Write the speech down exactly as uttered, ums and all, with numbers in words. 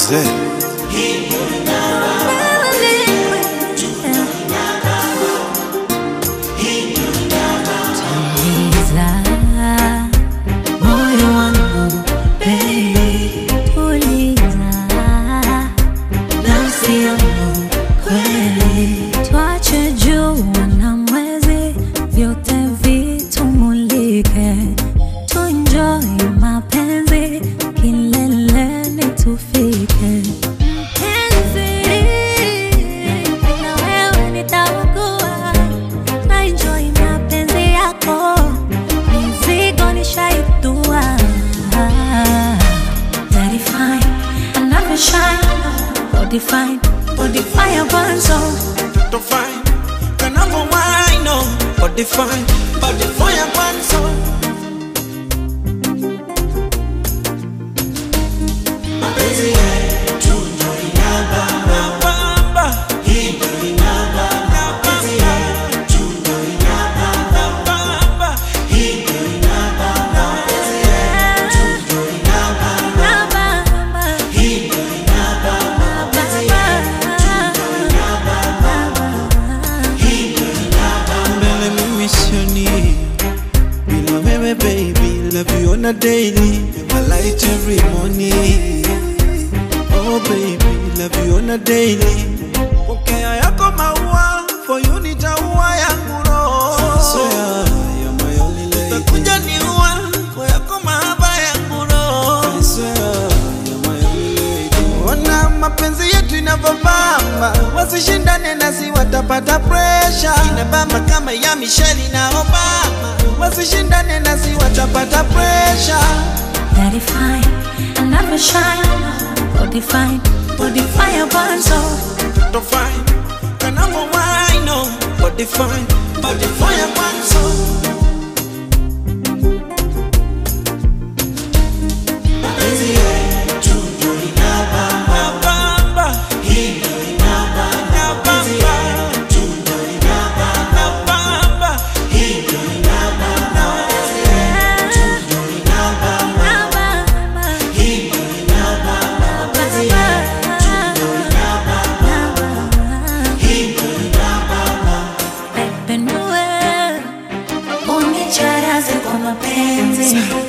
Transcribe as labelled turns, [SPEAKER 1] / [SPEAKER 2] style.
[SPEAKER 1] Zé.
[SPEAKER 2] Tuache jua na mwezi vyote vitumulike, tuenjoy mapenzi kileleni tufike. Mpenzi, na wewe nitakuwa na enjoy mapenzi yako, mizigo nishaitua. Daddy fine, I never shine, body fine, body fire burns on.
[SPEAKER 3] To find the number one, no, but define, but the fire burns so. Mapenzi yetu ndio inabamba, hii ndio inabamba. Mapenzi yetu ndio inabamba, hii ndio inabamba. Mapenzi yetu ndio inabamba, hii ndio inabamba. Mapenzi bila wewe baby, love you on a daily, my light every morning. Oh baby, love you on a daily. Pokea yako maua, for you nitaua yangu roho. Swear you're my only lady. Utakuja niua, kwa yako mahaba yangu roho. Swear you're my only lady. Ona mapenzi yetu inavobamba, wasishindane nasi watapata pressure. Inabamba kama ya Michelle na Obama, wasishindane nasi watapata pressure.
[SPEAKER 2] Daddy fine, I never shine, body fine, body fire burns on.
[SPEAKER 3] To find the number one, no, but define, but the fire burns so. Mapenzi yetu ndio inabamba, hii ndio inabamba. Mapenzi yetu ndio inabamba, hii ndio inabamba. Mapenzi yetu ndio inabamba, hii ndio inabamba. Mapenzi yetu ndio inabamba, hii ndio inabamba.
[SPEAKER 2] Pepe Noel, unicharaze kwa mapenzi.